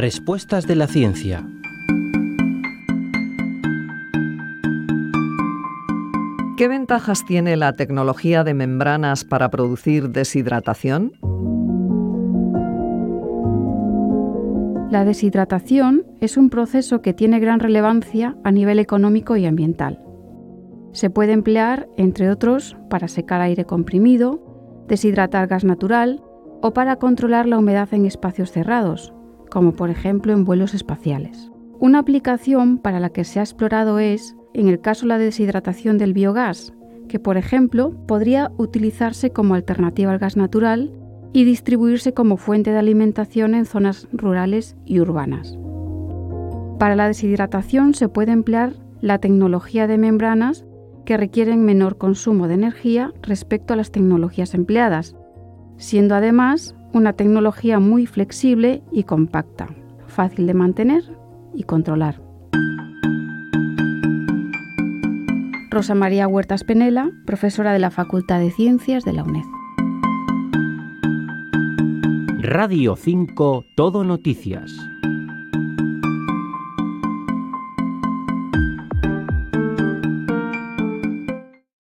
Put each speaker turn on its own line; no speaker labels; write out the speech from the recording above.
Respuestas de la ciencia.
¿Qué ventajas tiene la tecnología de membranas para producir deshidratación?
La deshidratación es un proceso que tiene gran relevancia a nivel económico y ambiental. Se puede emplear, entre otros, para secar aire comprimido, deshidratar gas natural o para controlar la humedad en espacios cerrados, como por ejemplo en vuelos espaciales. Una aplicación para la que se ha explorado es, en el caso, la deshidratación del biogás, que por ejemplo podría utilizarse como alternativa al gas natural y distribuirse como fuente de alimentación en zonas rurales y urbanas. Para la deshidratación se puede emplear la tecnología de membranas que requieren menor consumo de energía respecto a las tecnologías empleadas, siendo además una tecnología muy flexible y compacta, fácil de mantener y controlar. Rosa María Huertas Penela, profesora de la Facultad de Ciencias de la UNED.
Radio 5 Todo Noticias.